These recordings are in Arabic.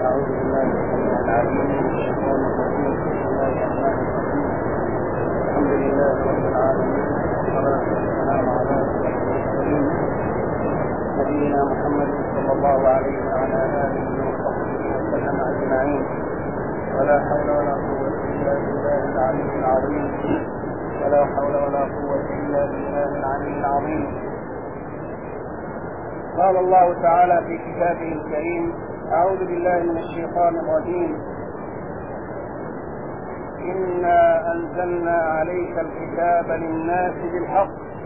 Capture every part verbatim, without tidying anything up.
أعوذ بالله السميع العليم من الشيطان الرجيم. بسم الله الرحمن الرحيم. الحمد لله رب العالمين، والصلاة والسلام على أشرف المرسلين نبينا محمد صلى الله عليه وعلى آله وصحبه وسلم أجمعين. ولا حول ولا قوة إلا بالله العلي العظيم. ولا حول ولا قوة إلا بالله العلي العظيم. قال الله تعالى في كتابه الكريم: أعوذ بالله من الشيطان الرجيم. إنا أنزلنا عليك الكتاب للناس بالحق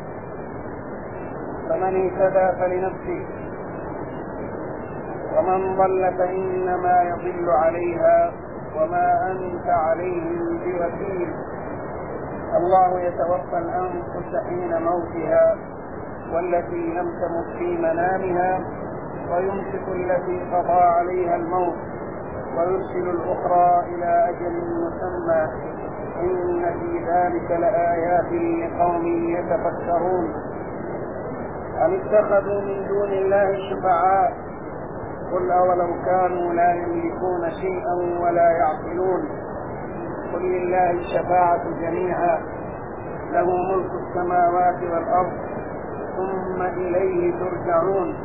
فمن اهتدى فلنفسه ومن ضل فإنما يضل عليها وما أنت عليهم بوكيل. الله يتوفى الأنفس حين موتها والتي لم تمت في منامها ويمسك التي قضى عليها الموت ويرسل الأخرى إلى أجل مسمى. إن في ذلك لآيات لقوم يتفكرون. أم اتخذوا من دون الله شفعاء قل أولو كانوا لا يملكون شيئا ولا يعقلون. قل لله الشفاعة جميعا له ملك السماوات والأرض ثم إليه ترجعون.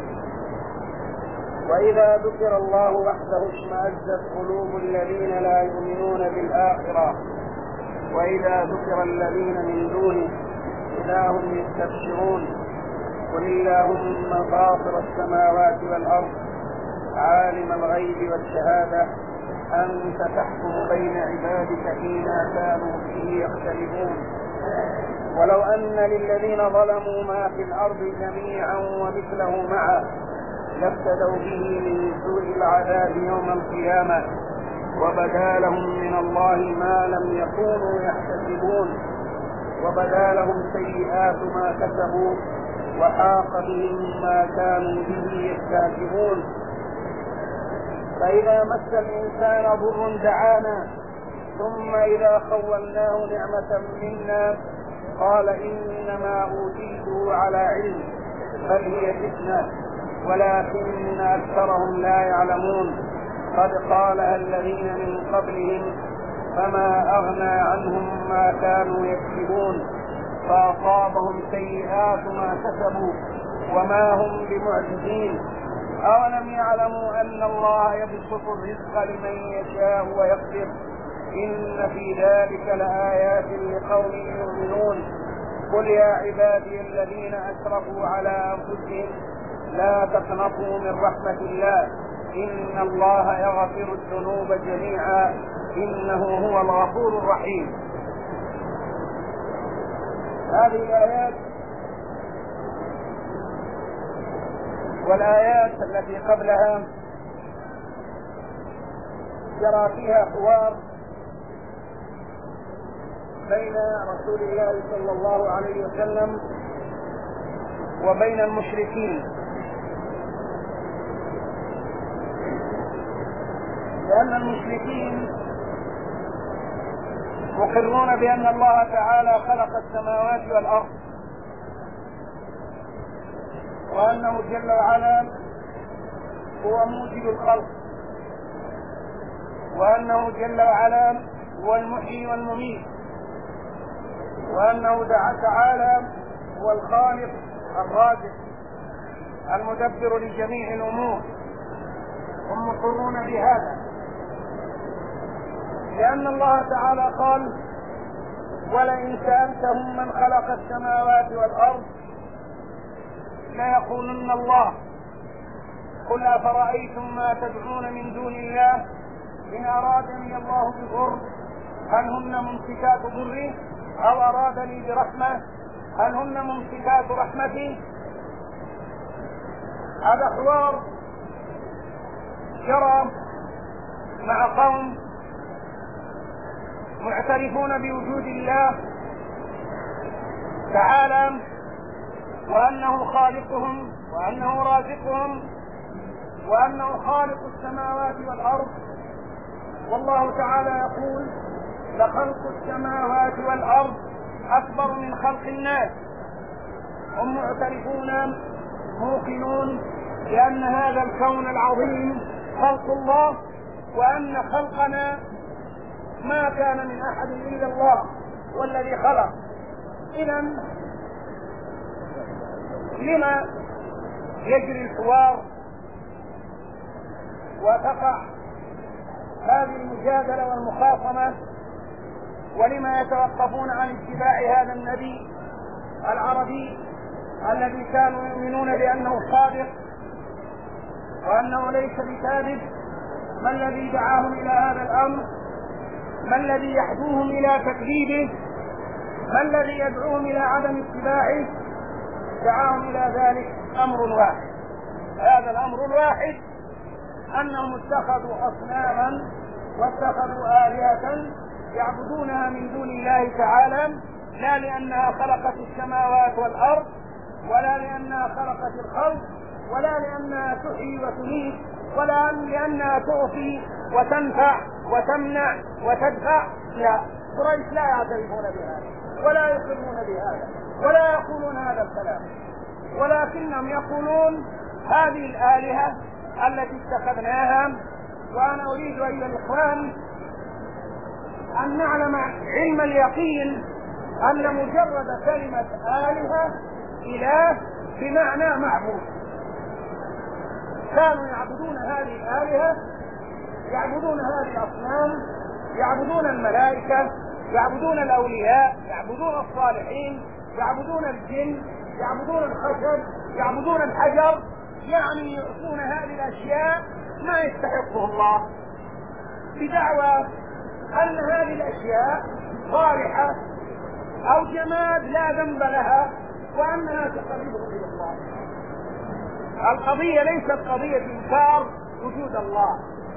وإذا ذكر الله وحده اشمأزت قلوب الذين لا يؤمنون بالآخرة وإذا ذكر الذين من دونه إذا هم يستبشرون. قل اللهم فاطر السماوات والأرض عالم الغيب والشهادة أنت تحكم بين عبادك فيما كانوا فيه يختلفون. ولو أن للذين ظلموا ما في الأرض جميعا ومثله معه لافتدوا به من سوء العذاب يوم القيامة وبدا لهم من الله ما لم يكونوا يحتسبون وبدا لهم سيئات ما كسبوا وحاق بهم ما كانوا به يستهزئون. فإذا مس الإنسان ضر دعانا ثم إذا خولناه نعمة منا قال إنما أوتيته على علم بل هي فتنة ولكن أكثرهم لا يعلمون. قد قالها الذين من قبلهم فما أغنى عنهم ما كانوا يكسبون فأصابهم سيئات ما كسبوا وما هم بمعجزين. أولم يعلموا أن الله يبسط الرزق لمن يشاء ويقدر إن في ذلك لآيات لقوم يؤمنون. قل يا عبادي الذين أسرفوا على أنفسهم لا تقنطوا من رحمة الله إن الله يغفر الذنوب جميعا إنه هو الغفور الرحيم. هذه الآيات والآيات التي قبلها جرى فيها حوار بين رسول الله صلى الله عليه وسلم وبين المشركين، لأن المشركين مقرون بأن الله تعالى خلق السماوات والأرض وأنه جل وعلا هو موجد الخلق وأنه جل وعلا هو المحيي والمميت وأنه تعالى هو الخالق الرازق المدبر لجميع الأمور. هم مقرون بهذا لأن الله تعالى قال: ولئن سألتهم من خلق السماوات والأرض ليقولن الله. قل أفرأيتم ما تدعون من دون الله إن أرادني الله بضر هل هن ممسكات ضري أو أرادني برحمة هل هن ممسكات رحمتي. هذا حوار جرى مع قوم معترفون بوجود الله تعالى وأنه خالقهم وأنه رازقهم وأنه خالق السماوات والأرض. والله تعالى يقول: لخلق السماوات والأرض أكبر من خلق الناس. هم معترفون موقنون بأن هذا الكون العظيم خلق الله، وأن خلقنا ما كان من أحد إلا الله والذي خلق. إذن لما يجري الحوار وتقع هذه المجادلة والمخاصمة، ولما يتوقفون عن اتباع هذا النبي العربي الذي كانوا يؤمنون بأنه صادق وأنه ليس بكاذب؟ ما الذي دعاهم إلى هذا الأمر؟ ما الذي يحدوهم إلى تكذيبه؟ ما الذي يدعوهم إلى عدم اتباعه؟ دعاهم إلى ذلك أمر واحد. هذا الأمر الواحد أنهم اتخذوا أصناما واتخذوا آلهة يعبدونها من دون الله تعالى، لا لأنها خلقت السماوات والأرض، ولا لأنها خلقت الخلق، ولا لأنها تحيي وتميت، ولا لأنها تعطي وتنفع وتمنع وتدفع. لا، قريش لا يعترفون بهذا ولا يقرون بهذا ولا يقولون هذا الكلام، ولكنهم يقولون هذه الآلهة التي اتخذناها. وأنا أريد أيها الإخوان أن نعلم علم اليقين أن مجرد كلمة آلهة إله بمعنى معبود. كانوا يعبدون هذه الآلهة، يعبدون هذه الأصنام، يعبدون الملائكة، يعبدون الأولياء، يعبدون الصالحين، يعبدون الجن، يعبدون الخشب، يعبدون الحجر، يعني يعطون هذه الأشياء ما يستحقه الله، بدعوى أن هذه الأشياء صالحة أو جماد لا ذنب لها وأنها تقربهم إلى الله. القضية ليست قضية إنكار وجود الله،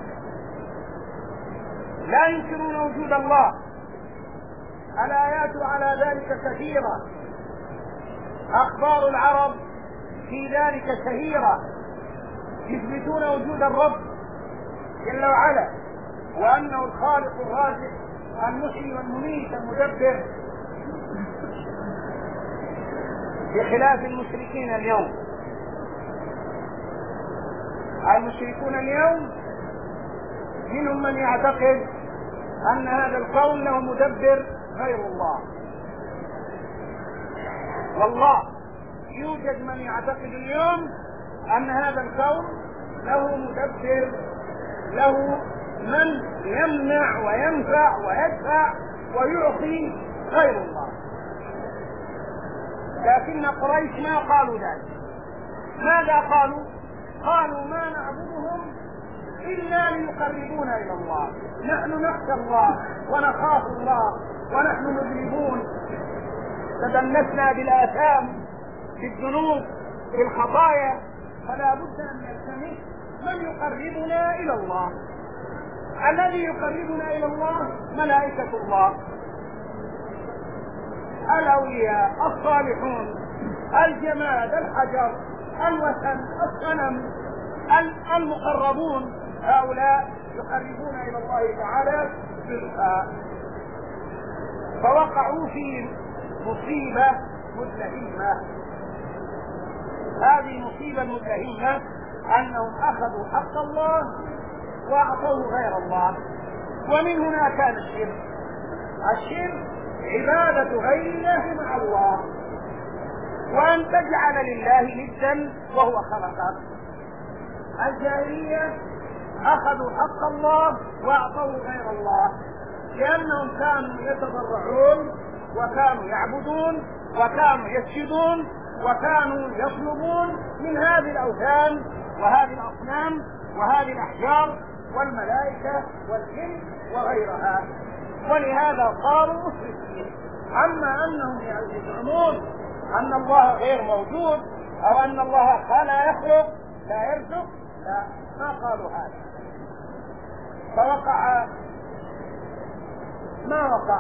لا ينكرون وجود الله، الآيات على ذلك كثيرة، أخبار العرب في ذلك شهيرة، يثبتون وجود الرب جل وعلا وأنه الخالق الرازق المحيي والمميت المدبر، بخلاف المشركين اليوم. المشركون اليوم منهم من يعتقد أن هذا الكون له مدبر غير الله، والله يوجد من يعتقد اليوم أن هذا الكون له مدبر، له من يمنع وينفع ويدفع ويعطي غير الله. لكن قريش ما قالوا ذلك. ماذا قالوا؟ قالوا ما نعبدهم إلا ليقربونا إلى الله، نحن نخشى الله ونخاف الله ونحن مذنبون، تدنسنا بالآثام بالذنوب بالخطايا، فلا بد أن نلتمس من يقربنا إلى الله. الذي يقربنا إلى الله ملائكة الله، الأولياء الصالحون، الجماد الحجر الوثن الصنم المقربون، هؤلاء يقربون إلى الله تعالى بالآن. فوقعوا في مصيبة مدلهمة. هذه مصيبة مدلهمة أنهم أخذوا حق الله وأعطوه غير الله. ومن هنا كان الشرك. الشرك عبادة غير الله مع الله، وأن تجعل لله ندا وهو خلقك. الجاهلية أخذوا حق الله وأعطوه غير الله، لأنهم كانوا يتضرعون وكانوا يعبدون وكانوا يسجدون وكانوا يطلبون من هذه الأوثان وهذه الأصنام وهذه الأحجار والملائكة والجن وغيرها، ولهذا صاروا مشركين. أما أنهم يزعمون أن الله غير موجود أو أن الله لا يخلق لا يرزق، لا، ما قالوا هذا. فوقع ما وقع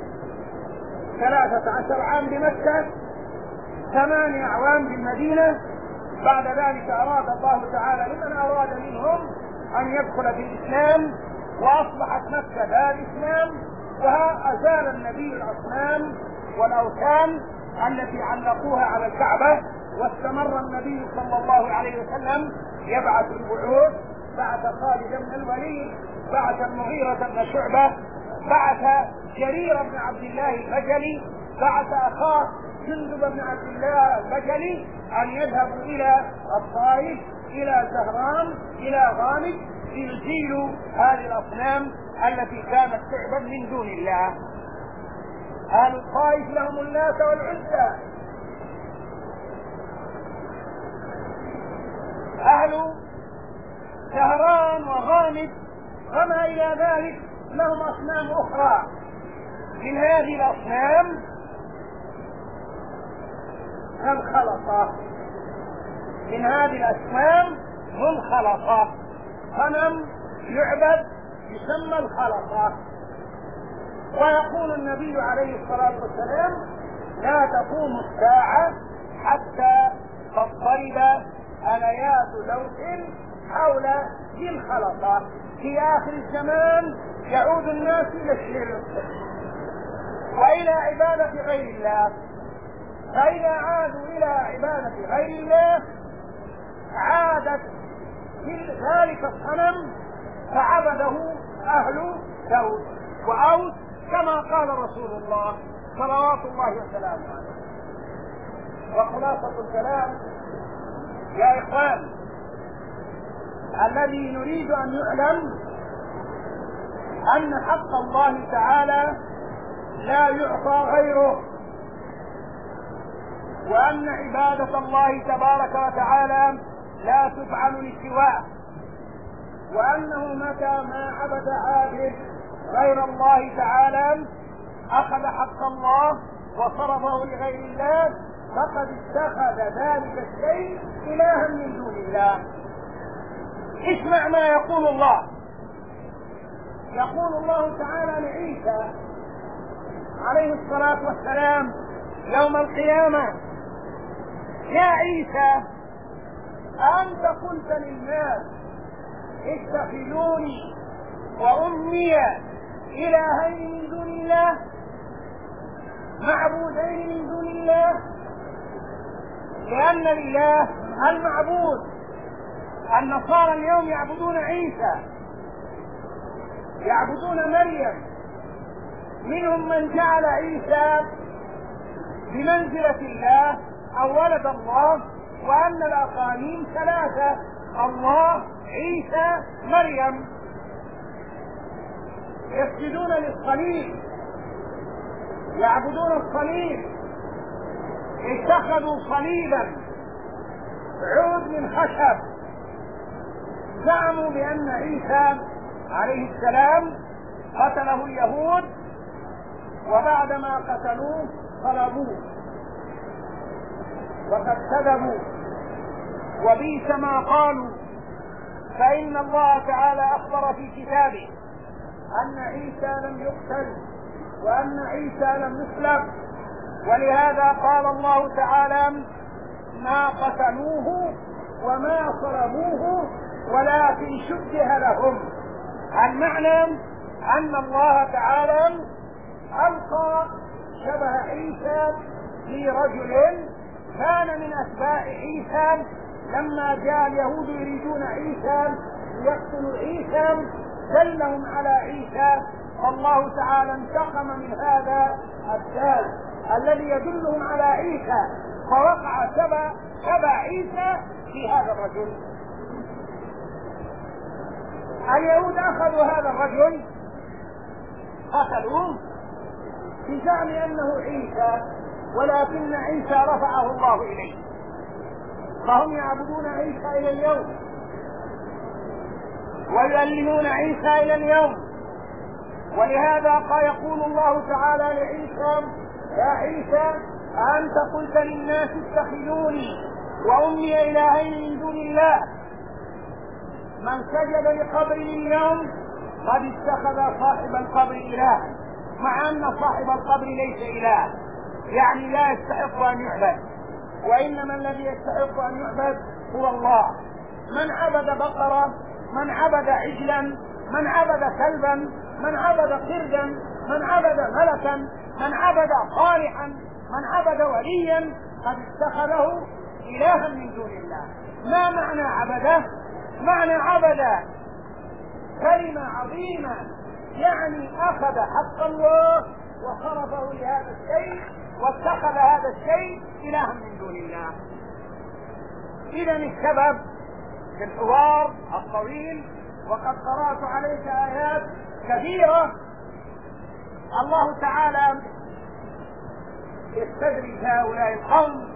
ثلاثة عشر عام بمكة، ثمانية أعوام بالمدينة. بعد ذلك أراد الله تعالى لمن أراد منهم أن يدخل في الإسلام، وأصبحت مكة دار الإسلام، وأزال النبي الأصنام والأوثان التي علقوها على الكعبة، واستمر النبي صلى الله عليه وسلم يبعث البعوث بعث خالد بن الوليد، بعث المغيرة بن شعبة، بعث جرير بن عبد الله البجلي، بعث أخاه جندب بن عبد الله البجلي أن يذهبوا إلى الطائف، إلى زهران، إلى غامد، ليزيلوا هذه الأصنام التي كانت تعبد من دون الله. أهل الطائف لهم اللات والعزى، أهل زهران وغامد وما إلى ذلك لهم أصنام أخرى. من هذه الأصنام منخلطة، من هذه الأصنام منخلطة، صنم يعبد يسمى الخلطة. ويقول النبي عليه الصلاة والسلام: لا تقوم الساعة حتى تضطرب آليات لوح حول ذي الخلطة. في آخر الزمان يعود الناس إلى الشرك وإلى عبادة غير الله، فإذا عادوا إلى عبادة غير الله عادت ذلك الصنم فعبده أهل داود وأوس كما قال رسول الله صلوات الله وسلامه عليه. وخلاصة الكلام يا إخوان، الذي نريد أن يعلم أن حق الله تعالى لا يعطى غيره، وأن عبادة الله تبارك وتعالى لا تفعل لسواه، وأنه متى ما عبد عابد غير الله تعالى أخذ حق الله وصرفه لغير الله فقد اتخذ ذلك الشيء إلها من دون الله. اسمع ما يقول الله. يقول الله تعالى لعيسى عليه الصلاة والسلام يوم القيامة: يا عيسى أنت قلت للناس اتخذوني وأمي إلهين من دون الله، معبودين من دون الله، لأن لله المعبود. النصارى اليوم يعبدون عيسى، يعبدون مريم، منهم من جعل عيسى بمنزلة الله أو ولد الله، وأن الأقانيم ثلاثة: الله، عيسى، مريم. يسجدون للصليب، يعبدون الصليب، اتخذوا صليبا عود من خشب، زعموا بأن عيسى عليه السلام قتله اليهود، وبعدما قتلوه صلبوه، وقد كذبوا وبئس ما قالوا. فإن الله تعالى أخبر في كتابه أن عيسى لم يقتل وأن عيسى لم يصلب، ولهذا قال الله تعالى: ما قتلوه وما صلبوه ولكن شبه لهم. المعنى أن الله تعالى ألقى شبه عيسى في رجل كان من أتباع عيسى، لما جاء اليهود يريدون عيسى ليقتلوا عيسى دلهم على عيسى، فالله تعالى انتقم من هذا الدال الذي يدلهم على عيسى، فوقع شبه شبه عيسى في هذا الرجل. اليهود أخذوا هذا الرجل قتلوه بزعم أنه عيسى، ولكن عيسى رفعه الله إليه، فهم يعبدون عيسى إلى اليوم ويؤلهون عيسى إلى اليوم. ولهذا قال يقول الله تعالى لعيسى: يا عيسى أنت قلت للناس اتخذوني وأمي إلهين من دون الله. من سجد لقبر اليوم قد اتخذ صاحب القبر إله، مع أن صاحب القبر ليس إله، يعني لا يستحق أن يعبد، وإنما الذي يستحق أن يعبد هو الله. من عبد بقرة، من عبد عجلا، من عبد كلبا، من عبد قردا، من عبد ملكا، من عبد صالحا، من عبد وليا قد اتخذه إلها من دون الله. ما معنى عبده؟ معنى عبد كلمة عظيمة، يعني أخذ حق الله وصرفه لهذا الشيء واتخذ هذا الشيء إلها من دون الله. إذا السبب في الحوار الطويل، وقد قرأت عليك آيات كثيرة الله تعالى يستدرج هؤلاء القوم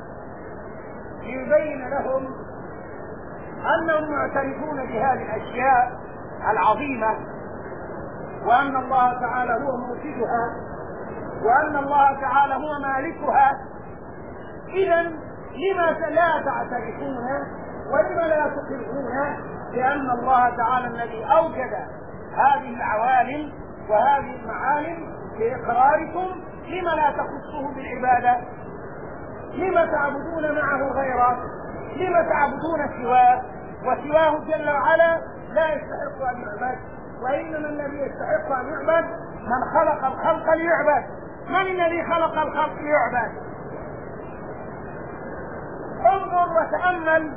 ليبين لهم أنهم معترفون بهذه الأشياء العظيمة، وأن الله تعالى هو موجدها، وأن الله تعالى هو مالكها. إذا لما لا تعترفون ولما لا تقرون بأن الله تعالى الذي أوجد هذه العوالم وهذه المعالم بإقراركم، لما لا تخصوه بالعبادة؟ لما تعبدون معه غيره؟ لما تعبدون سواه؟ وسواه جل وعلا لا يستحق أن يعبد، وإنما الذي يستحق أن يعبد من خلق الخلق ليعبد. من الذي خلق الخلق ليعبد؟ انظر وتأمل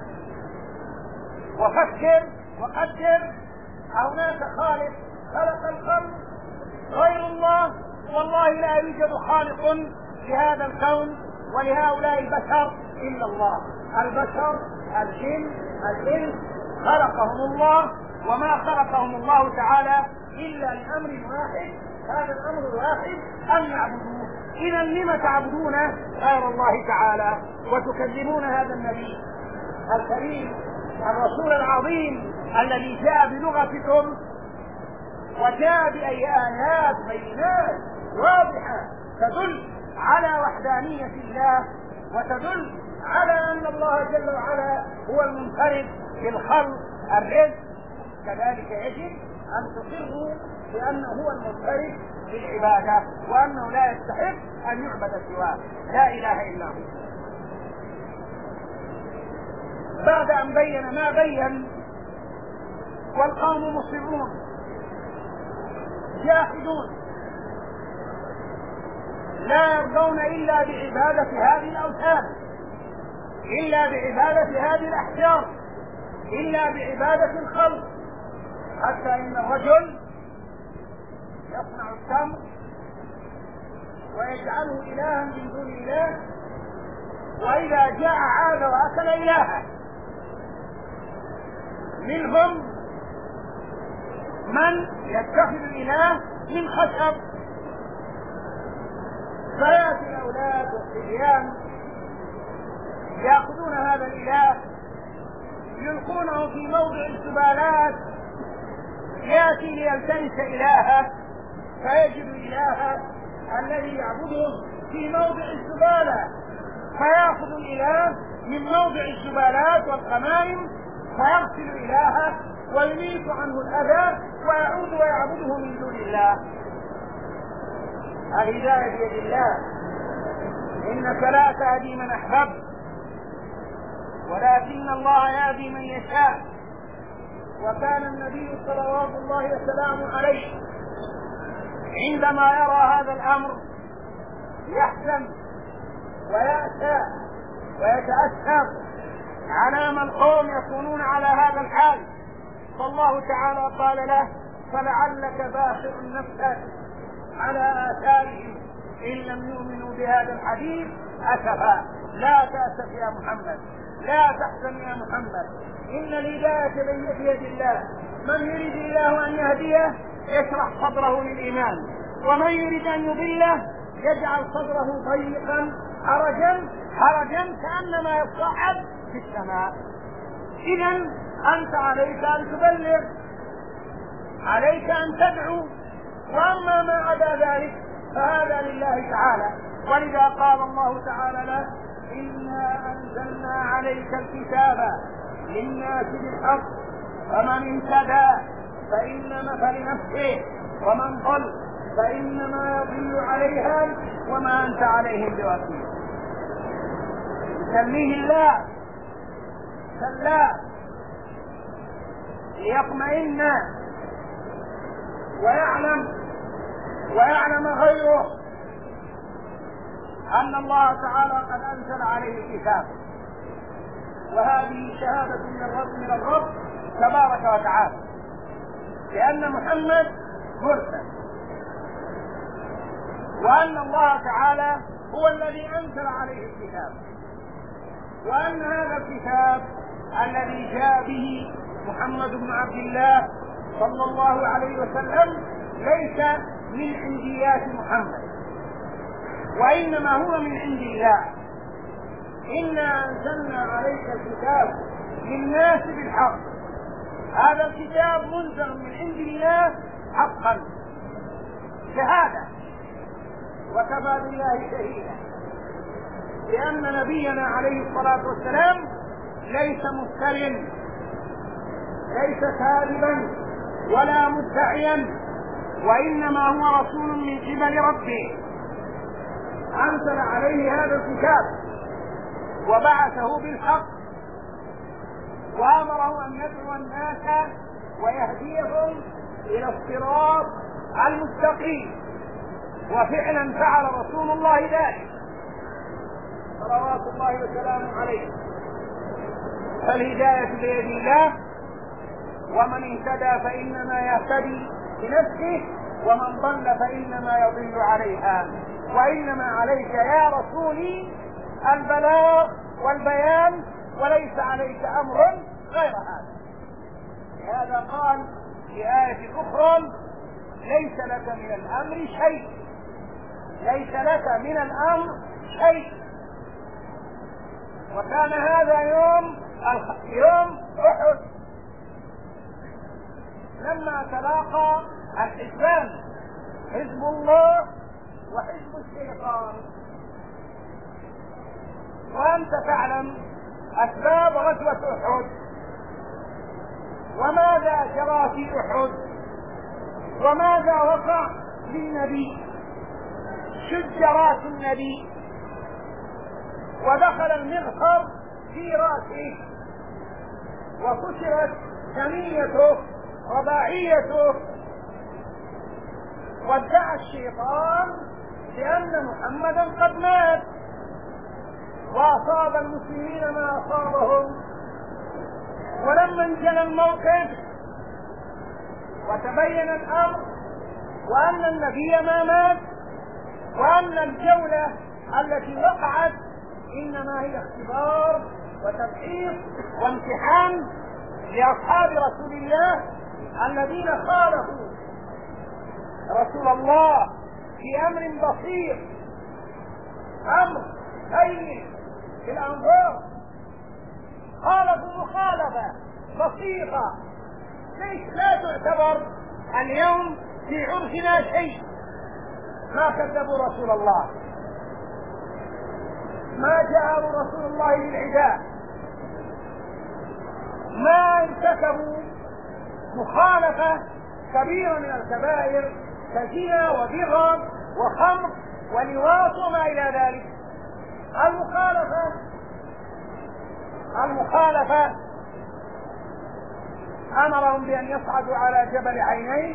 وفكر وقدر، هناك خالق خلق الخلق غير الله؟ والله لا يوجد خالق لهذا الكون ولهؤلاء البشر إلا الله. البشر الجن الإنس خلقهم الله، وما خلقهم الله تعالى إلا لأمر واحد، هذا الأمر الواحد أن يعبدوه. إذا لم تعبدون غير الله تعالى وتكذبون هذا النبي الكريم الرسول العظيم الذي جاء بلغتكم وجاء بأي آيات بينات واضحة تدل على وحدانية الله وتدل على أن الله جل وعلا هو المنفرد بالخلق الرزق. كذلك يجب أن تقروا بأنه هو المنفرد بالعبادة وأنه لا يستحق أن يعبد سواه، لا إله إلا هو. بعد أن بين ما بين والقوم مصرون جاحدون لا يرضون إلا بعبادة هذه الأوثان، إلا بعبادة هذه الأحجار، إلا بعبادة الخلق، حتى إن الرجل يصنع التمر ويجعله إلها من دون الله، وإذا جاء عاد وأكل إلها. منهم من يتخذ الإله من خشب، فيأتي الأولاد والصبيان يأخذون هذا الإله يلقونه في موضع الزبالات، يأتي ليلتمس إلهه فيجد إلهه الذي يعبده في موضع الزبالة، فيأخذ الإله من موضع الزبالات والقمائم فيغسل إلهه ويميت عنه الأذى ويعود ويعبده من دون الله. الهداية بيد الله، إنك لا تهدي من أحببت ولكن الله يهدي من يشاء. وكان النبي صلوات الله وسلامه عليه عندما يرى هذا الأمر يحزن ويأسى ويتأسف على ما القوم يكونون على هذا الحال، فالله تعالى قال له: فلعلك باخع نفسك على آثارهم إن لم يؤمنوا بهذا الحديث أسفا. لا تأسف يا محمد، لا تحزن يا محمد، إن الهداية بيد الله، من يريد الله أن يهديه يشرح صدره للإيمان، ومن يريد أن يضله يجعل صدره ضيقا حرجا حرجا كأنما يصعد في السماء. إذا أنت عليك أن تبلغ، عليك أن تدعو، وأما ما عدا ذلك فهذا لله تعالى. ولذا قال الله تعالى له: إنا أنزلنا عليك الكتاب للناس بالحق فمن اهتدى فإنما فلنفسه ومن ضل فإنما يضل عليها وما أنت عليهم بوكيل. يسميه الله سلا ليطمئن ويعلم ويعلم غيره أن الله تعالى قد أنزل عليه الكتاب، وهذه شهادة من الرب من الرب تبارك وتعالى، لأن محمد مرسل، وأن الله تعالى هو الذي أنزل عليه الكتاب، وأن هذا الكتاب الذي جاء به محمد بن عبد الله صلى الله عليه وسلم ليس من عنديات محمد، وإنما هو من عند الله. إنا أنزلنا عليك الكتاب للناس بالحق، هذا الكتاب منزل من عند الله حقا شهادة، وكفى بالله شهيدا، لأن نبينا عليه الصلاة والسلام ليس مفترٍ، ليس كاذبا ولا مدعيا، وإنما هو رسول من قبل ربه أنزل عليه هذا الكتاب وبعثه بالحق، وأمره أن يدعو الناس ويهديهم إلى الصراط المستقيم، وفعلا فعل رسول الله ذلك صلوات الله وسلامه عليه. فالهداية بيد الله، ومن اهتدى فإنما يهتدي بنفسه، ومن ضل فإنما يضل عليها، وإنما عليك يا رسولي البلاغ والبيان، وليس عليك أمر غير هذا. لهذا قال في آية أخرى: ليس لك من الأمر شيء، ليس لك من الأمر شيء. وكان هذا يوم يوم أحد، لما تلاقى الحزبان، حزب الله وحزب الشيطان. وأنت تعلم أسباب غزوة أحد، وماذا جرى في أحد، وماذا وقع للنبي. شج راس النبي ودخل المغفر في راسه، وكسرت ثنيته رباعيته، وادعى الشيطان بأن محمدا قد مات، وأصاب المسلمين ما أصابهم. ولما انجلى الموقف وتبين الأمر وأن النبي ما مات، وأن الجولة التي وقعت إنما هي اختبار وتبحيث وامتحان لأصحاب رسول الله الذين خالفوا رسول الله في أمر بسيط، أمر هين في الأنظار، خالفوا مخالفة بسيطة ليس لا تعتبر اليوم في عرفنا شيء. ما كذبوا رسول الله، ما جاءوا رسول الله للعداء، ما ارتكبوا مخالفة كبيرة من الكبائر كزنا وبغض وخمر ولواط وما إلى ذلك. المخالفة المخالفة أمرهم بأن يصعدوا على جبل عينين،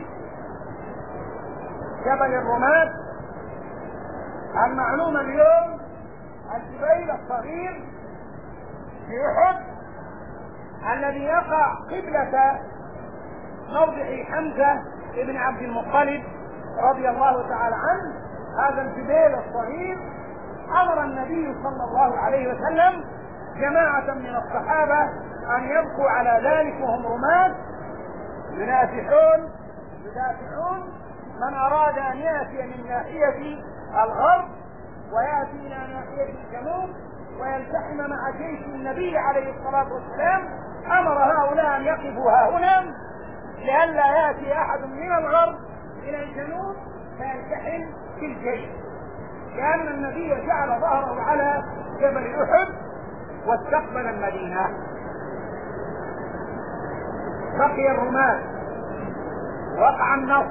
جبل الرماة المعلوم اليوم الجبيل الصغير في أحد، الذي يقع قبلة موضع حمزة ابن عبد المطلب رضي الله تعالى عنه. هذا الجبيل الصغير أمر النبي صلى الله عليه وسلم جماعة من الصحابة أن يبقوا على ذلك وهم رماة ينافحون يدافعون من أراد أن يأتي من ناحية الغرب ويأتي إلى ناحية الجنوب ويلتحم مع جيش النبي عليه الصلاة والسلام. أمر هؤلاء أن يقفوا هاهنا لئلا يأتي أحد من الغرب إلى الجنوب فيلتحم في الجيش، لأن النبي جعل ظهره على جبل أحد واستقبل المدينة. بقي الرماة، وقع النصر،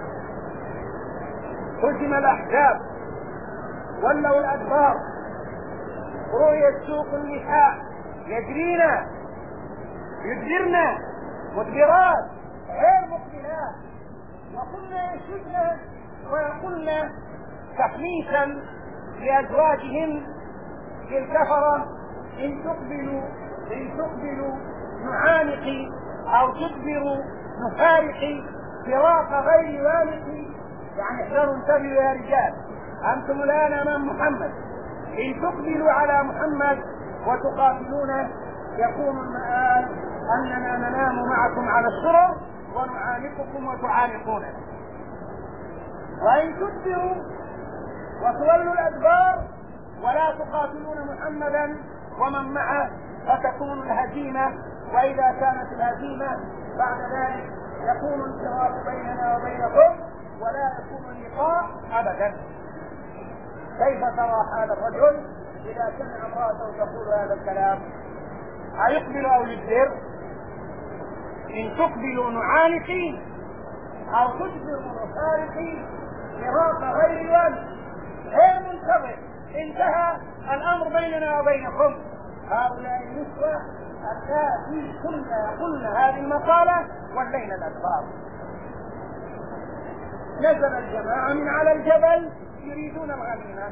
هزم الأحزاب، ولوا الأدبار، رؤيت سوق النساء يجرينا يدبرنا مدبرات غير مقبلات، وكنا يشدن ويقولن تحميسا لأزواجهم للكفرة: إن تقبلوا إن تقبلوا نعانق أو تدبر نفارق فراق غير والق. يعني احذروا، انتبهوا يا رجال، أنتم الآن أمام محمد، إن تقبلوا على محمد وتقاتلونه يكون المآل أننا ننام معكم على السرر ونعانقكم وتعانقونه. وإن تدبروا وتولوا الأدبار ولا تقاتلون محمدا ومن معه فتكون الهزيمة. وإذا كانت الهزيمة بعد ذلك يكون الفراق بيننا وبينكم ولا يكون اللقاء أبدا. كيف ترى هذا الرجل إذا سمع امرأته تقول هذا الكلام؟ أيقبل أو يدبر؟ إن تقبلوا نعانقين أو تدبروا نفارقين فراق غير والد غير منتظر، انتهى الأمر بيننا وبينكم. هؤلاء النسوة اللاتي كنا قلنا هذه المقالة ولينا الأدبار. نزل الجماعة من على الجبل يريدون الغنيمة،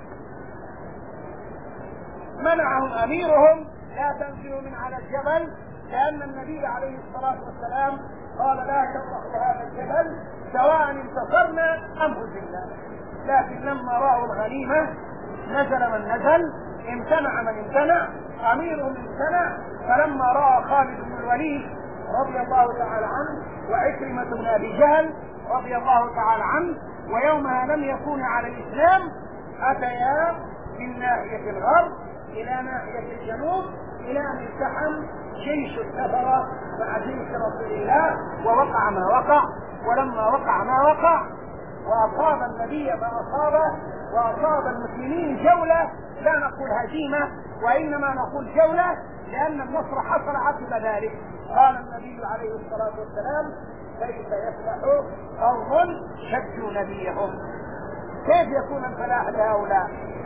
منعهم أميرهم لا تنزلوا من على الجبل، لأن النبي عليه الصلاة والسلام قال لا تطرحوا هذا الجبل سواء انتصرنا أم هزمنا. لكن لما رأوا الغنيمة نزل من نزل، امتنع من امتنع، أميرهم امتنع. فلما رأى خالد بن الوليد رضي الله تعالى عنه وعكرمة بن أبي جهل رضي الله تعالى عنه ويومها لم يكون على الإسلام، أتيا من ناحية الغرب إلى ناحية الجنوب إلى أن التحم جيش السفرة مع جيش رسول الله ووقع ما وقع. ولما وقع ما وقع وأصاب النبي ما أصابه وأصاب المسلمين جولة، لا نقول هزيمة وإنما نقول جولة، لأن النصر حصل عقب ذلك. قال النبي عليه الصلاة والسلام كيف يفلح قوم شجوا نبيهم؟ كيف يكون الفلاح لهؤلاء؟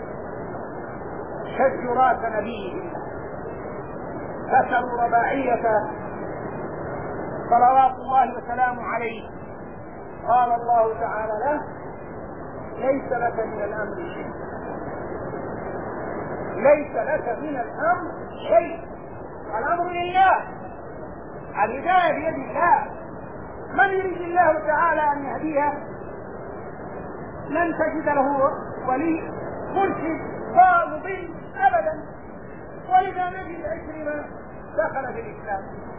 شجوا رأس نبيهم، كسروا رباعيته صلوات الله وسلامه عليه. قال الله تعالى له ليس لك من الأمر شيء، ليس لك من الأمر شيء، الأمر لله، الهداية بيد الله. من يريد الله تعالى أن يهديه لن تجد له ولي مرشد مضل أبدا. وإذا نجد عكرمة دخل في الإسلام،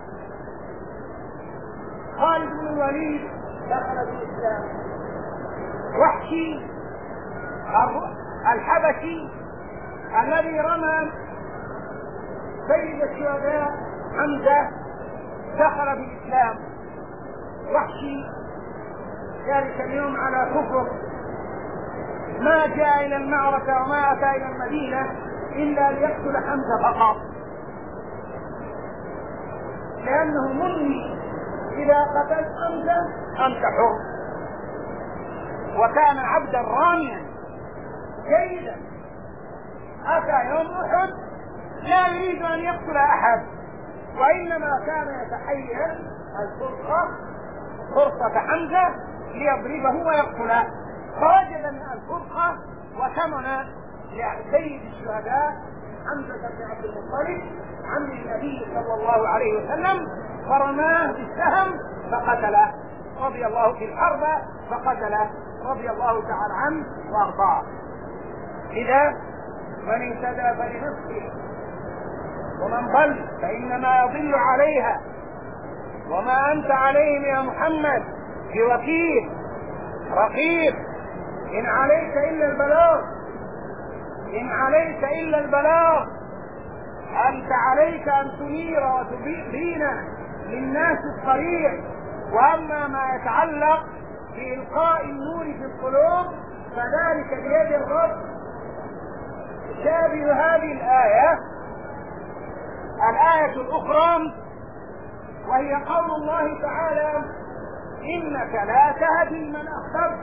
خالد بن الوليد دخل في الإسلام، وحشي الحبشي الذي رمى سيد الشهداء حمزة دخل في الإسلام. وحشي ذلك اليوم على كفر، ما جاء إلى المعركة وما أتى إلى المدينة إلا ليقتل حمزة فقط، لأنه مني إذا قتلت حمزة أنت حر. وكان عبدا راميا جيدا، أتى يوم أحد لا يريد أن يقتل أحد، وإنما كان يتحير الفرصة فرصة حمزة ليضربه ويقتله، فوجد من الفرصة وثمن لسيد الشهداء حمزة بن عبد المطلب عم النبي صلى الله عليه وسلم، فرماه بالسهم فقتله رضي الله في الحرب فقتله رضي الله تعالى عنه وارضاه. إذا من اهتدى فلنفسه ومن ضل فإنما يضل عليها وما أنت عليهم يا محمد بوكيل رقيب، إن عليك إلا البلاغ، إن عليك إلا البلاغ، أنت عليك أن تنير وتبين للناس الطريق. وأما ما يتعلق بإلقاء النور في القلوب فذلك بيد الرب. شابه هذه الآية الآية الأخرى وهي قول الله تعالى إنك لا تهدي من أحببت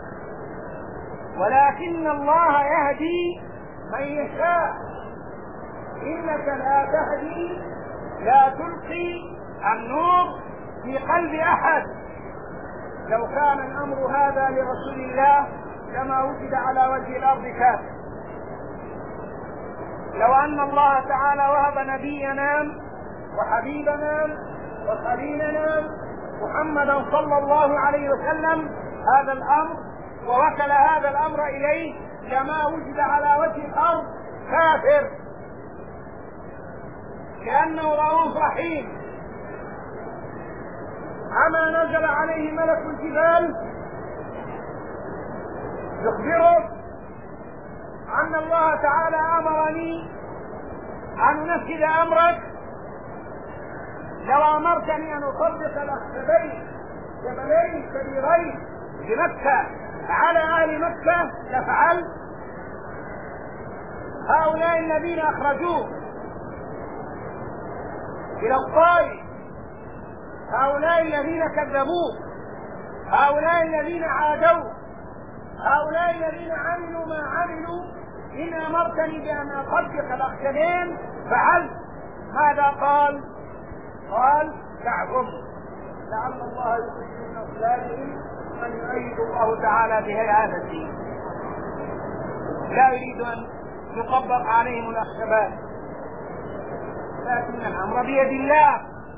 ولكن الله يهدي من يشاء. إنك لا تهدي، لا تلقي النور في قلب أحد. لو كان الأمر هذا لرسول الله لما وجد على وجه الأرض كافر. لو أن الله تعالى وهب نبينا وحبيبنا وخليلنا محمدا صلى الله عليه وسلم هذا الأمر، ووكل هذا الأمر إليه، لما وجد على وجه الأرض كافر، لأنه رؤوف رحيم. أما نزل عليه ملك الجبال يخبره أن الله تعالى أمرني أن أنفذ أمرك، لو أمرتني أن أطبق الأخشبين جبلين كبيرين بمكة على أهل مكة لفعلت. هؤلاء الذين أخرجوه إلى الطائف، هؤلاء الذين كذبوه، هؤلاء الذين عادوه، هؤلاء الذين عملوا ما عملوا، إن أمرتني بأن أطبق الأخشبين فعلت. ماذا قال؟ قال دعهم لعل الله يخرج من أصلابهم من يؤيد الله تعالى بها هذا الدين. لا يريد أن يطبق عليهم الأخشبان، لكن الأمر بيد الله.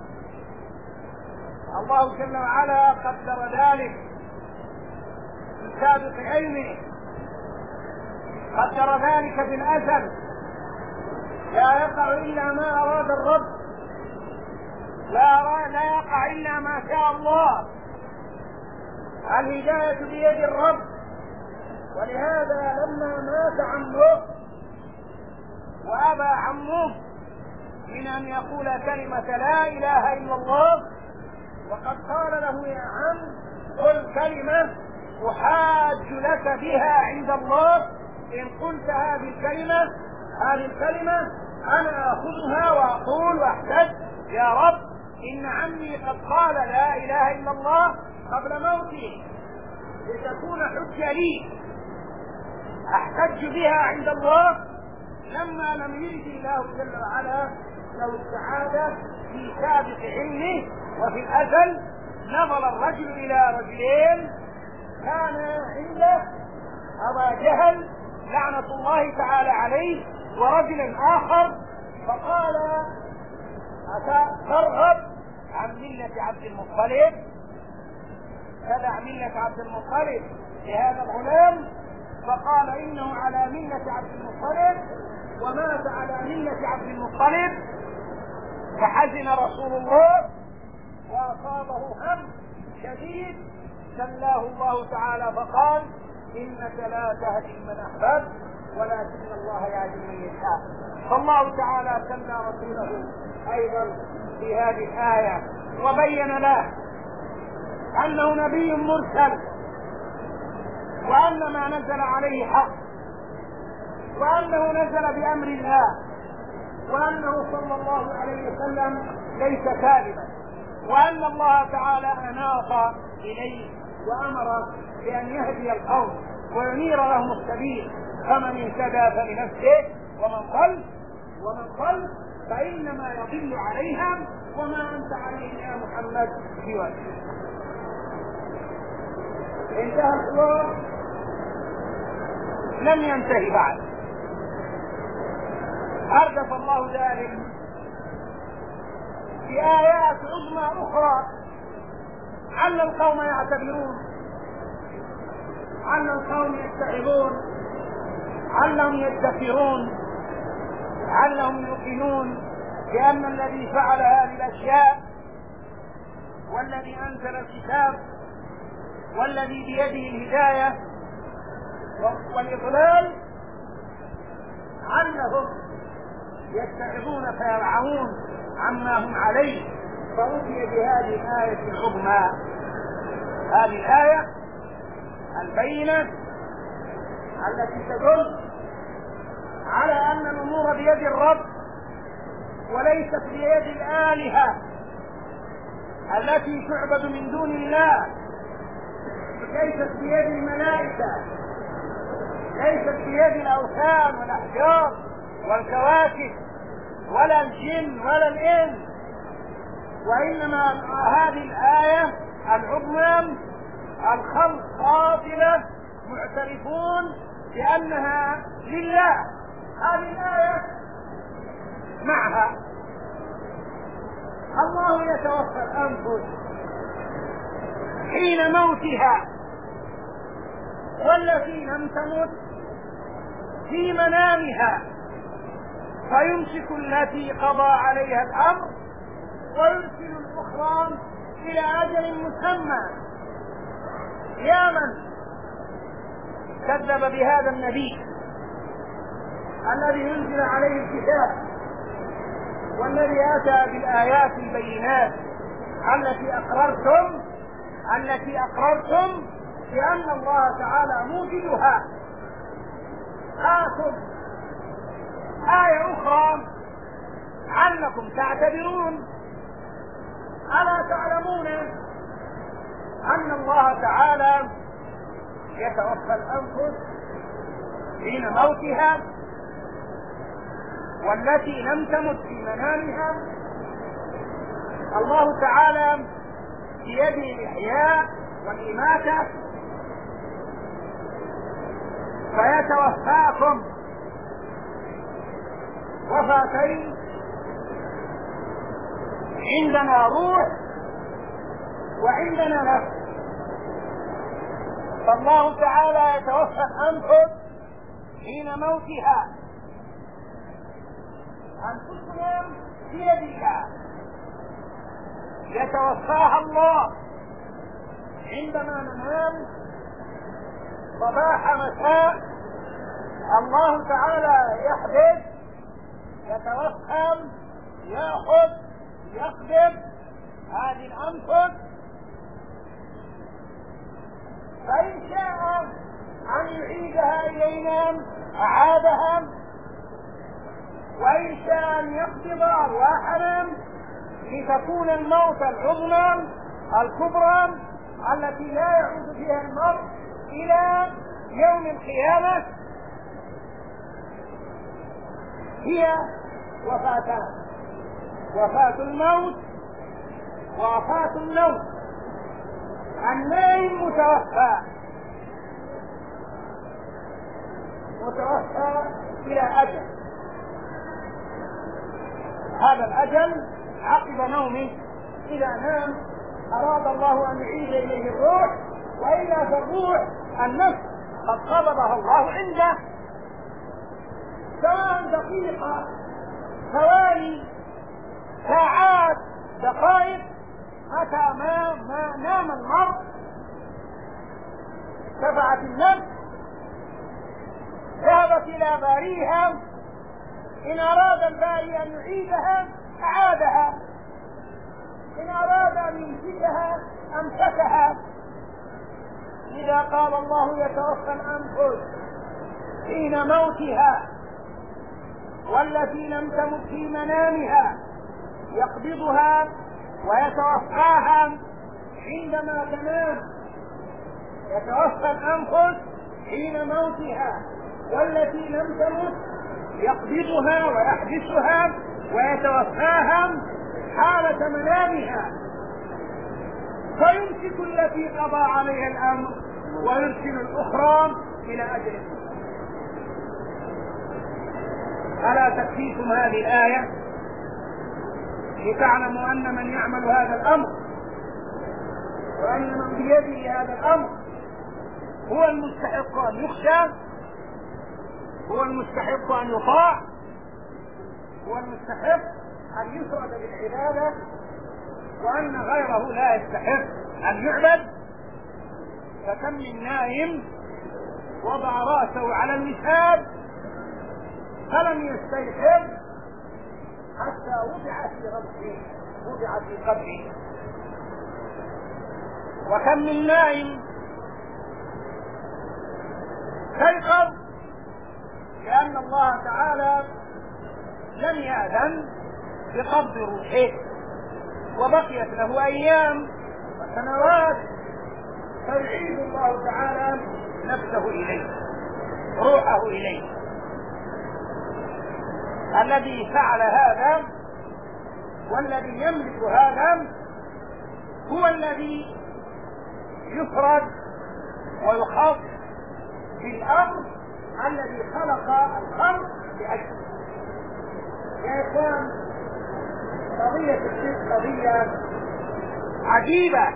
الله جل وعلا قدر ذلك في سابق علمه، قدر ذلك في الأزل، لا يقع إلا ما أراد الرب، لا لا يقع إلا ما شاء الله. الهداية بيد الرب. ولهذا لما مات عمه وأبى عمه من أن يقول كلمة لا إله إلا الله، وقد قال له يا عم قل كلمة أحاج لك بها عند الله، إن قلت هذه الكلمة هذه الكلمة أنا أخذها وأقول وأحتج يا رب إن عمي قد قال لا إله إلا الله قبل موتي لتكون حجة لي أحتج بها عند الله. لما لم يرد الله جل وعلا له السعادة في سابق علمه وفي الأزل، نظر الرجل إلى رجلين كان عنده أبا جهل لعنة الله تعالى عليه ورجل آخر، فقال أترغب عن ملة عبد المطلب؟ تدع ملة عبد المطلب لهذا الغلام؟ فقال إنه على ملة عبد المطلب ومات على ملة عبد المطلب. فحزن رسول الله وأصابه هم شديد، سلاه الله تعالى فقال إنك لا تهدي من أحببت ولكن الله يهدي من يشاء. فالله تعالى سلى رسوله أيضا في هذه الآية وبين له أنه نبي مرسل، وأن ما نزل عليه حق، وأنه نزل بأمر الله، وأنه صلى الله عليه وسلم ليس كاذبا، وأن الله تعالى أناط إليه وأمر بأن يهدي القوم وينير لهم السبيل، فمن اهتدى فلنفسه ومن ضل ومن ضل فإنما يضل عليها وما أنت عليه يا محمد بوكيل. انتهى الحوار، لم ينتهي بعد. أردف الله ذلك في آيات عظمى أخرى عل القوم يعتبرون، عل القوم يتعظون، علهم يدخرون، علهم يوقنون بأن الذي فعل هذه الأشياء والذي أنزل الكتاب والذي بيده الهداية والإضلال علهم يتعظون فيرعون عما هم عليه. فأتي بهذه الآية العظمى، هذه الآية البينة التي تدل على أن الأمور بيد الرب وليست بيد الآلهة التي تعبد من دون الله، ليست بيد الملائكة، ليست بيد الأوثان والأحجار والكواكب ولا الجن ولا الإنس، وإنما هذه الآية العظمى الخلق قاطبة معترفون بأنها لله. هذه الآية معها الله يتوفى الأنفس حين موتها والتي لم تمت في منامها، فيمسك التي قضى عليها الأمر ويرسل الأخرى إلى أجل مسمى. يا من كذب بهذا النبي الذي ينزل عليه الكتاب والذي أتى بالآيات البينات التي أقررتم التي أقررتم بأن الله تعالى موجدها. آخذ آية أخرى علكم تعتبرون. ألا تعلمون أن الله تعالى يتوفى الأنفس حين موتها والتي لم تمت في منامها؟ الله تعالى بيده الإحياء والإماتة، فيتوفاكم وفاتين، عندنا روح وعندنا نفس. فالله تعالى يتوفى الأنفس حين موتها، أنفسنا بيدها يتوفاها الله عندما ننام صباح مساء. الله تعالى يحدث يتوهم يأخذ يقبض هذه الأنفس، فإن شاء أن يعيدها إلينا أعادها، وإن شاء أن يقبض أرواحنا لتكون الموت العظمى الكبرى التي لا يعود فيها المرء إلى يوم القيامة. هي وفاتان: وفاة الموت ووفاة النوم. النائم متوفى متوفى إلى أجل، هذا الأجل عقب نومه. إذا نام أراد الله أن يعيد إليه الروح، وإلا فالروح النفس قد قبضها الله عنده، سواء دقيقة ثواني ساعات دقائق، متى ما, ما نام المرء شفعت النفس ذهبت إلى باريها. إن أراد الباري أن يعيدها أعادها، إن أراد أن يمسكها أمسكها. إذا قال الله يتوفى الأنفس حين موتها والتي لم تمت في منامها، يقبضها ويتوفاها عندما تنام. يتوفى الأنفس حين موتها والتي لم تمت، يقبضها ويحبسها ويتوفاها حالة منامها، فيمسك التي قضى عليها الأمر ويرسل الأخرى إلى أجل. ألا تكفيكم هذه الآية لتعلموا أن من يعمل هذا الأمر وأن من بيده هذا الأمر هو المستحق أن يخشى، هو المستحق أن يطاع، هو المستحق أن يفرد بالعبادة، وأن غيره لا يستحق أن يعبد. فكم من نائم وضع رأسه على الوساد فلم يستيقظ حتى وضع في ربه وضع في قبره. وكم من نائم استيقظ لأن الله تعالى لم يأذن بقبض روحه، وبقيت له أيام وسنوات فيعيد الله تعالى نفسه إليه، روحه إليه. الذي فعل هذا والذي يملك هذا هو الذي يفرد ويخص بالأمر الذي خلق الخلق لأجله. يا إخوان، قضية الشرك قضية عجيبة.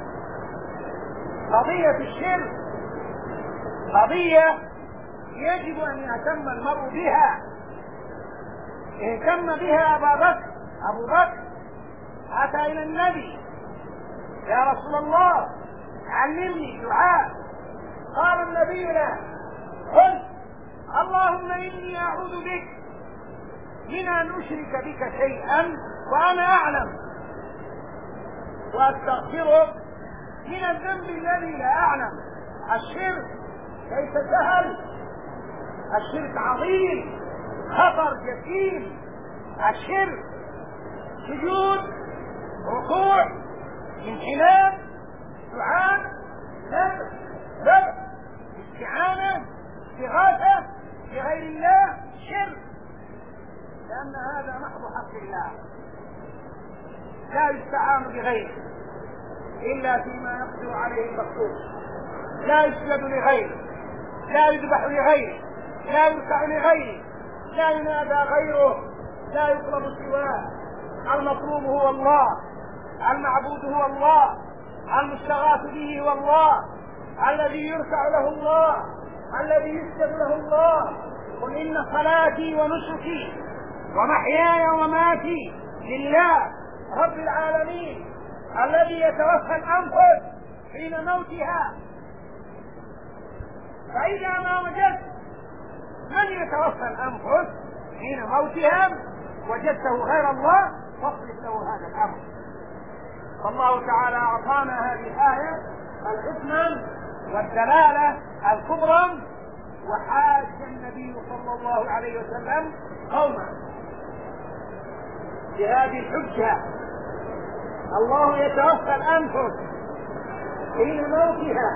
قضية الشرك قضية يجب أن يهتم المرء بها. اهتم بها أبا بكر أبو بكر أتى إلى النبي: يا رسول الله علمني دعاء. قال النبي له: قل اللهم إني أعوذ بك من أن أشرك بك شيئا وأنا أعلم، وأستغفرك من الذنب الذي لا أعلم. الشرك ليس سهل، الشرك عظيم، خطر جسيم. الشرك سجود، ركوع، انحناء، دعاء، نذر، ذبح، استعانة، استغاثة بغير الله، شرك، لأن هذا محض حق الله، لا يستعان بغيره إلا فيما يقدر عليه المقدور، لا يسجد لغيره، لا يذبح لغيره، لا يركع لغيره، لا ينادى غيره، لا يطلب سواه. المطلوب هو الله، المعبود هو الله، المستغاث به هو الله، الذي يركع له الله، الذي يسجد له الله. قل إن صلاتي ونسكي ومحياي ومماتي لله رب العالمين، الذي يتوفى الأنفس حين موتها. فإذا ما وجدت من يتوفى الأنفس حين موتها وجدته غير الله فاصرف له هذا الأمر. فالله تعالى أعطانا هذه الآية الحكمة والدلالة الكبرى. وحاج النبي صلى الله عليه وسلم قوما بهذه الحجة: الله يتوفى الأنفس حين موتها،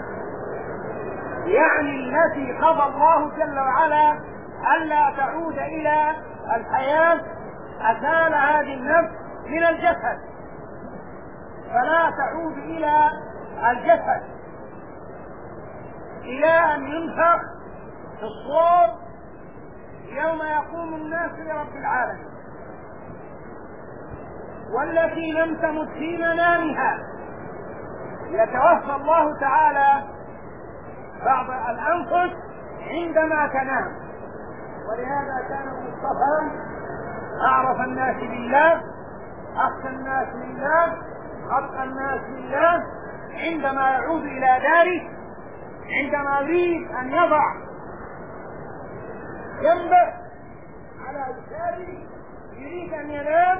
يعني التي قضى الله جل وعلا ألا تعود إلى الحياة، أزال هذه النفس من الجسد فلا تعود إلى الجسد إلى أن ينفخ في الصور يوم يقوم الناس لرب العالمين. والتي لم تمت في منامها يتوفى الله تعالى بعض الأنفس عندما تنام. ولهذا كان المصطفى أعرف الناس بالله، أخشى الناس لله، أتقى الناس لله. عندما يعود إلى داره، عندما يريد أن يضع جنبه على يساره، يريد أن ينام،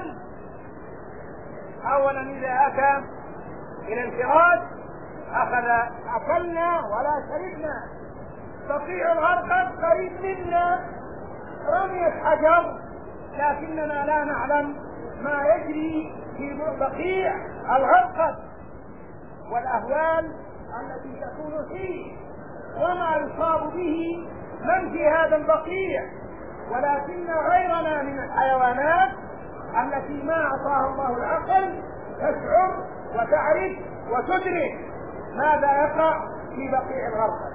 أولا إذا أتى إلى الفراش أخذ أكلنا ولا شربنا، بقيع الغرقد قريب منا، رمية حجر، لكننا لا نعلم ما يجري في بقيع الغرقد والأهوال التي تكون فيه وما يصاب به من في هذا البقيع. ولكن غيرنا من الحيوانات التي ما أعطاها الله العقل تشعر وتعرف وتدرك ماذا يقع في بقيع الغرقد.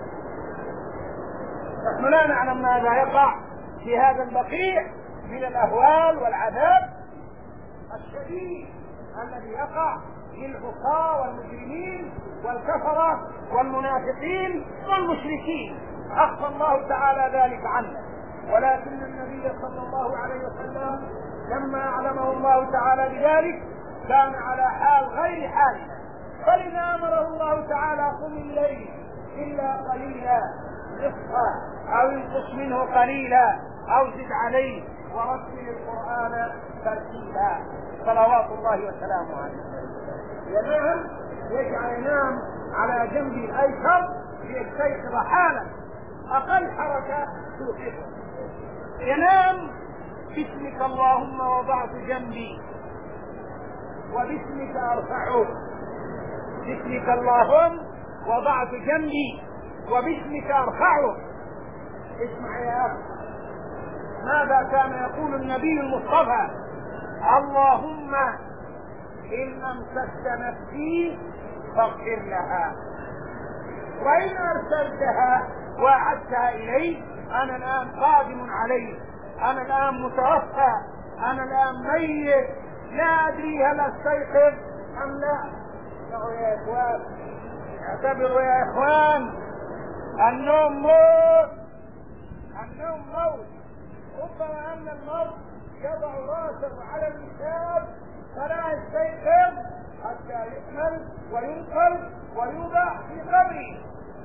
نحن لا نعلم ماذا يقع في هذا البقيع من الأهوال والعذاب الشديد الذي يقع للعصاة والمجرمين والكفرة والمنافقين والمشركين. أخفى الله تعالى ذلك عنا، ولكن النبي صلى الله عليه وسلم لما أعلمه الله تعالى بذلك كان على حال غير حالنا، فلذا أمره الله تعالى: قم الليل إلا قليلا نصفه أو انقص منه قليلا أو زد عليه ورتل القرآن ترتيلا، صلوات الله وسلامه عليه. ينام، يجعل ينام على جنبه الأيسر ليستيقظ حالا، أقل حركة توقفه. ينام: باسمك اللهم وضعت جنبي وباسمك أرفعه، باسمك اللهم وضعت جنبي وباسمك أرفعه. اسمع يا أخي ماذا كان يقول النبي المصطفى: اللهم إن أمسكت نفسي فاغفر لها، وإن أرسلتها وأعدتها إلي أنا الآن قادم عليه، أنا الآن متوفى، أنا الآن ميت، لا أدري هل أستيقظ أم لا. يا إخوان اعتبروا يا إخوان النوم موت، النوم موت. ربما أن الموت يضع راسه على الوساد فلا يستيقظ حتى يحمل وينقل ويوضع في قبره.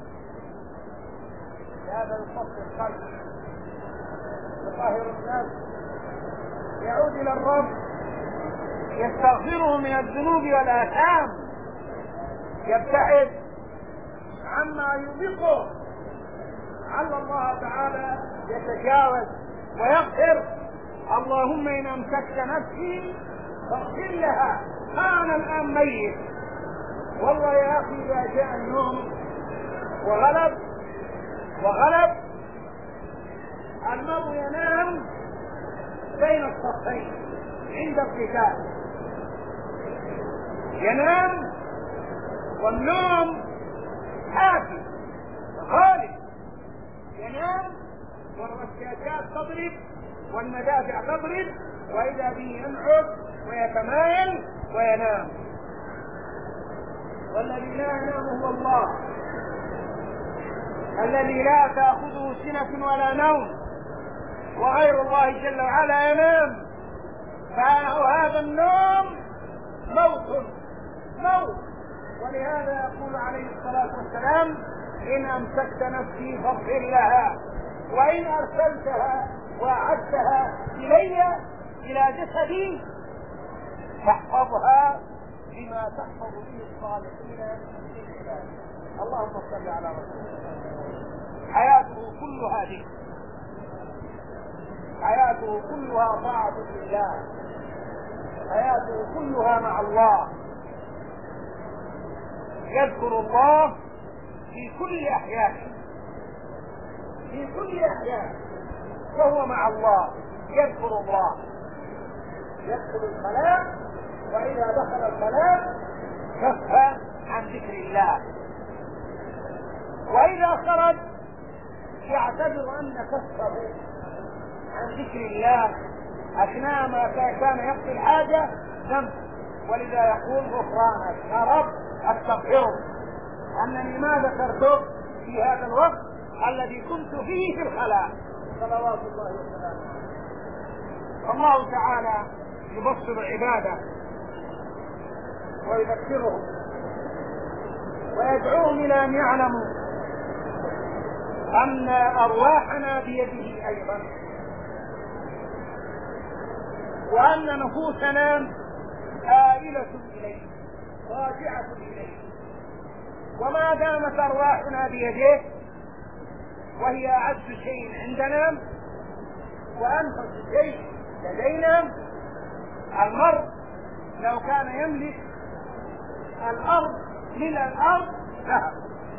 هذا يصفي القلب، يطهر النفس، يعود إلى الرب، يستغفره من الذنوب والآثام، يبتعد عما يوبقه، لعل الله تعالى يتجاوز ويغفر. اللهم إن أمسكت نفسي فاغفر لها، أنا الآن ميت. والله يا أخي إذا جاء النوم وغلب وغلب المرء ينام بين الصفين عند القتال، ينام والنوم حافي غالب، ينام والرشاشات تضرب والمدافع تضرب وإذا به ينعد ويتمايل وينام. والذي لا ينام هو الله الذي لا تأخذه سنة ولا نوم، وغير الله جل وعلا ينام. فهذا النوم موت موت. ولهذا يقول عليه الصلاة والسلام إن أمسكت نفسي فاغفر لها، وإن أرسلتها وأعدتها إلي إلى جسدي فاحفظها بما تحفظ به الصالحين من عبادك. اللهم صل على رسول الله. حياته كلها ذكر، حياته كلها طاعة لله، حياته كلها مع الله، يذكر الله في كل أحيانه، في كل أحيانه وهو مع الله يذكر الله. يدخل الخلاء وإذا دخل الخلاء كف عن ذكر الله، وإذا خرج يعتبر أن كفه عن ذكر الله أثناء ما كان يقضي الحاجة ذنب، ولذا يقول غفرانك يا رب أستغفرك أنني ما ذكرتك في هذا الوقت الذي كنت فيه في الخلاء، صلوات الله وسلامه. الله تعالى يبصر عباده ويذكرهم ويدعوهم إلى أن يعلموا أن أرواحنا بيده أيضا، وأن نفوسنا آئلة إليه راجعة إليه. وما دامت أرواحنا بيده وهي أعز شيء عندنا وأنفس شيء لدينا، المرء لو كان يملك الأرض من الأرض ذهب،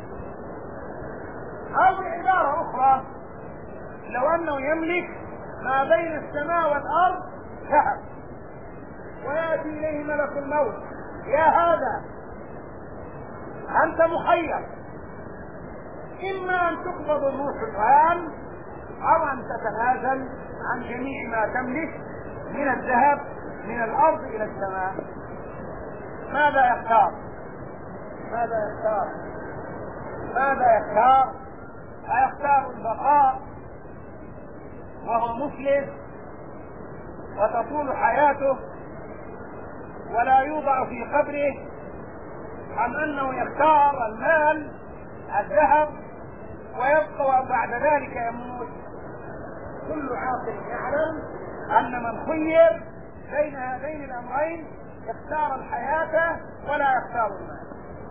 أو بعبارة أخرى لو أنه يملك ما بين السماء والأرض ذهب، ويأتي إليه ملك الموت يا هذا أنت مخير، إما أن تقبض الروح الآن أو أن تتنازل عن جميع ما تملك من الذهب من الأرض إلى السماء. ماذا يختار؟ ماذا يختار؟ ماذا يختار؟ أيختار البقاء وهو مفلس وتطول حياته ولا يوضع في قبره، أم أنه يختار المال الذهب ويبقى بعد ذلك يموت؟ كل عاقل يعلم أن من خير بين هذين الأمرين يختار الحياة ولا يختار المال.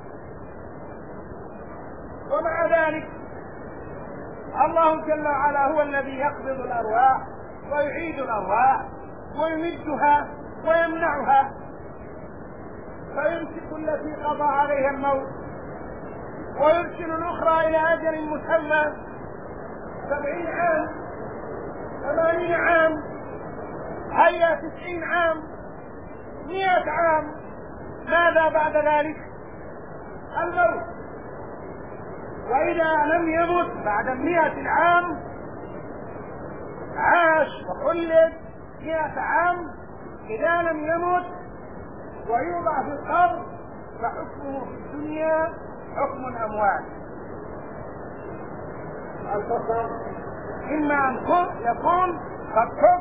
ومع ذلك الله جل وعلا هو الذي يقبض الأرواح ويعيد الأرواح ويمدها ويمنعها، فيمسك التي قضى عليها الموت ويرسل الأخرى إلى أجل مسمى سبعين عام ثمانين عام هيا تسعين عام مئة عام. ماذا بعد ذلك؟ الموت. وإذا لم يمت بعد مئة العام عاش وخلد مئة عام إذا لم يمت ويوضع في القبر فحكمه في الدنيا حكم الأموات. البصر إما أن يكون قد كف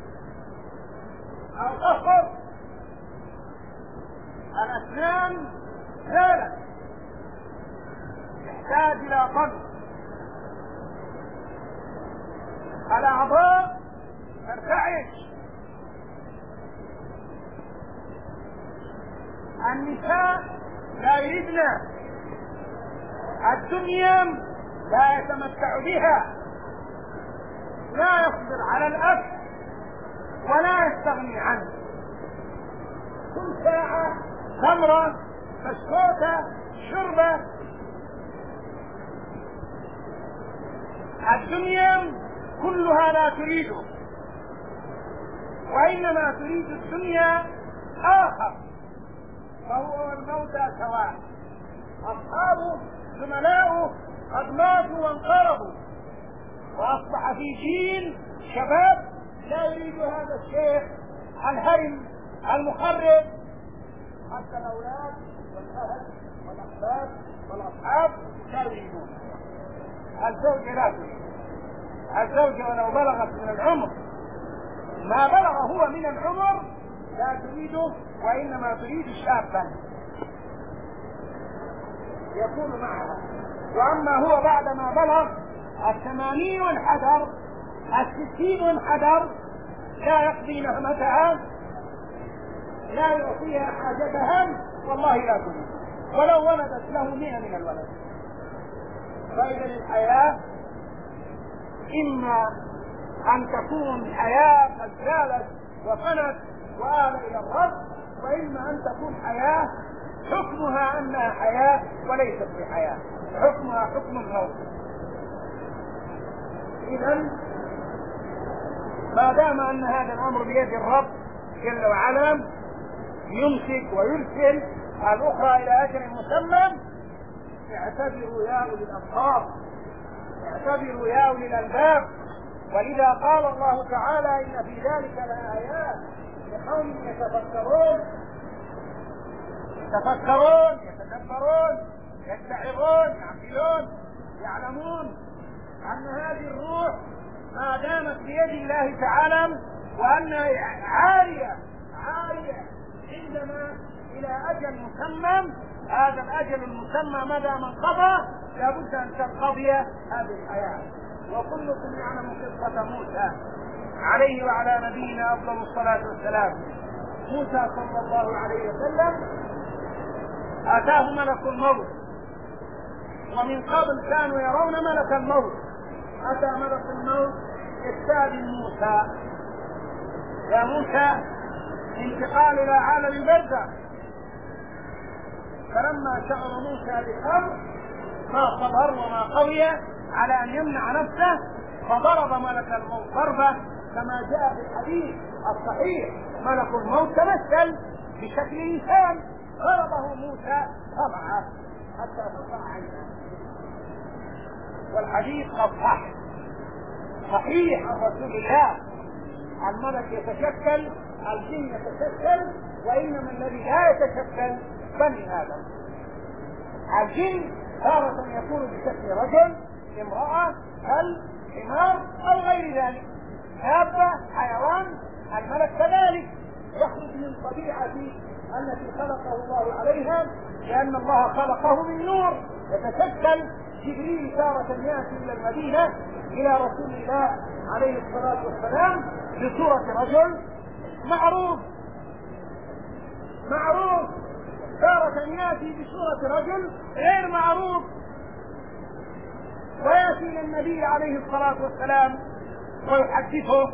أو قصر، الأسنان زالت يحتاج إلى طب، الأعضاء ترتعش، النساء لا يريدن، الدنيا لا يتمتع بها، لا يصبر على الأكل ولا يستغني عنه، كل ساعة تمرة بسكوتة شربة. الدنيا كلها لا تريده، وإنما تريد الدنيا آخر، فهو الموتى سواء، أصحابه زملاؤه قد ماتوا وانقرضوا، وأصبح في جيل شباب لا يريد هذا الشيخ الهرم المخرب، حتى الأولاد والأهل والأحباب والأصحاب لا يريدون. الزوجة لا تريد، الزوجة ولو بلغت من العمر ما بلغ هو من العمر لا تريده، وإنما تريد شابا يكون معها. وأما هو بعدما بلغ الثمانين وانحدر الستين وانحدر لا يقضي نهمتها، لا يعطيها حاجتها، والله لا تريد ولو ولدت له مئة من الولد. فإذا الحياة إما أن تكون حياة قد زالت وفنت وآل إلى الرب، وإما أن تكون حياة حكمها أنها حياة وليست بحياة، حكمها حكم الموت. إذن ما دام أن هذا الأمر بيد الرب جل وعلا يمسك ويرسل الأخرى إلى أجل مسمى، اعتبروا يا أولي الأبصار، اعتبروا يا أولي الألباب. ولذا قال الله تعالى إن في ذلك لآيات لقوم يتفكرون يتفكرون يتدبرون يتعظون يعقلون، يعلمون أن هذه الروح ما دامت بيد الله تعالى وأنها عارية عارية عندما إلى أجل مسمى، هذا الأجل المسمى مدى ما انقضى لابد أن تنقضي هذه الحياة. وكلكم يعلم قصة موسى عليه وعلى نبينا أفضل الصلاة والسلام. موسى صلى الله عليه وسلم أتاه ملك الموت، ومن قبل كانوا يرون ملك الموت. أتى ملك الموت يستأذن موسى: يا موسى انتقال إلى عالم البرزخ. فلما شعر موسى بالأمر ما صبر وما قوي على أن يمنع نفسه، فضرب ملك الموت ضربة كما جاء في الحديث الصحيح: ملك الموت تمثل بشكل إنسان، ضربه موسى طبعا حتى تقع عينه. والحديث صح صحيح عن رسول الله: الملك يتشكل، الجن يتشكل، وإنما الذي لا يتشكل بني آدم. الجن تارة يكون بشكل رجل، امرأة، كلب، حمار أو غير ذلك، دابة، حيوان. الملك كذلك يخرج من طبيعته التي خلقه الله عليها، لأن الله خلقه من نور. يتشكل جبريل تارة يأتي إلى المدينة إلى رسول الله عليه الصلاة والسلام بصورة رجل معروف معروف تارة يأتي بصورة رجل غير معروف، ويأتي إلى النبي عليه الصلاة والسلام ويحدثه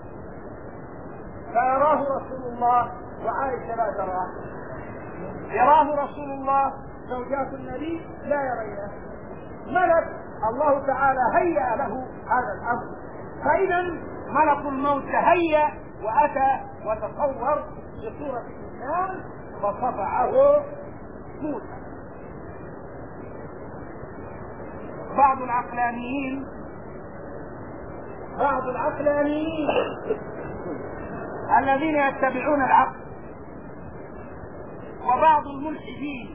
فيراه رسول الله وعائشة لا تراه، يراه رسول الله زوجات النبي لا يرينه. ملك الله تعالى هيأ له هذا الأمر. فإذا ملك الموت تهيأ وأتى وتصور بصورة الإنسان فصفعه موسى. بعض العقلانيين بعض العقلانيين الذين يتبعون العقل، وبعض الملحدين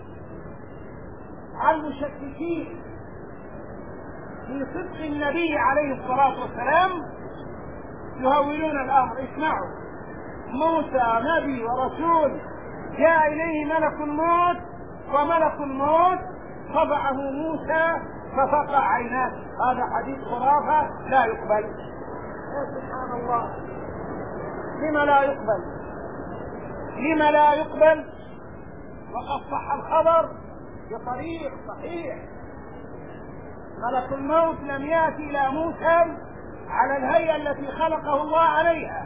المشككين في صدق النبي عليه الصلاة والسلام يهولون الأمر. اسمعوا، موسى نبي ورسول جاء إليه ملك الموت، وملك الموت طبعه موسى ففقع عيناه. هذا حديث خرافة لا يقبل. يا سبحان الله، لما لا يقبل؟ لما لا يقبل وقد صح الخبر بطريق صحيح؟ ملك الموت لم يأتي إلى موسى على الهيئة التي خلقه الله عليها.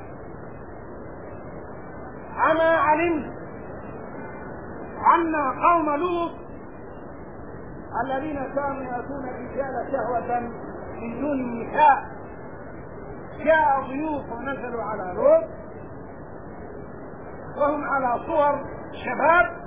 أما علمت أن قوم لوط الذين كانوا يأتون الرجال شهوة من دون النساء جاء ضيوف ونزلوا على لوط وهم على صور شباب،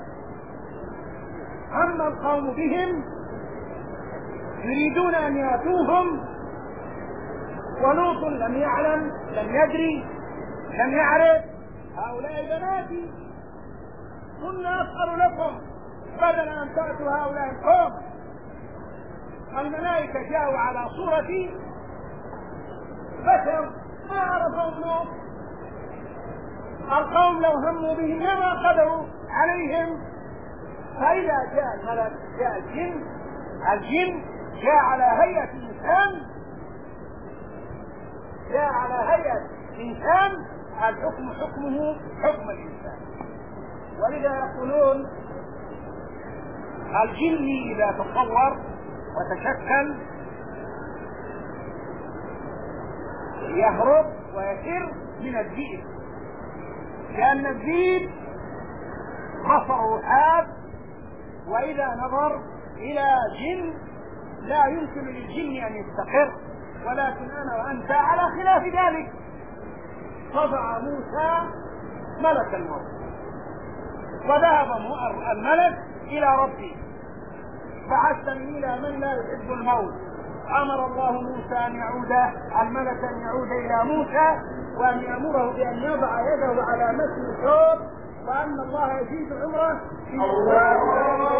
هم القوم بهم يريدون أن يأتوهم، ولوط لم يعلم، لم يدري، لم يعرف هؤلاء بناتي، كنا أسأل لكم بدل أن تأتوا هؤلاء القوم. الملائكة جاءوا على صورة بشر ما عرفهم لوط. القوم لو هموا بهم لما قدروا عليهم. فإذا جاء الملك جاء الجن، الجن جاء على هيئة إنسان، جاء على هيئة إنسان، الحكم حكمه حكم الإنسان. ولذا يقولون الجن إذا تصور وتشكل يهرب ويفر من الذئب، لأن الذئب بصره حاد، وإذا نظر إلى جن لا يمكن للجن أن يستقر. ولكن أنا وأنت على خلاف ذلك. طبع موسى ملك الموت وذهب الملك إلى ربه، بعثني إلى من لا يحب الموت. أمر الله موسى أن يعود، الملك أن يعود إلى موسى وأن يأمره بأن يضع يده على متن الثوب، وأن الله يزيد عمره.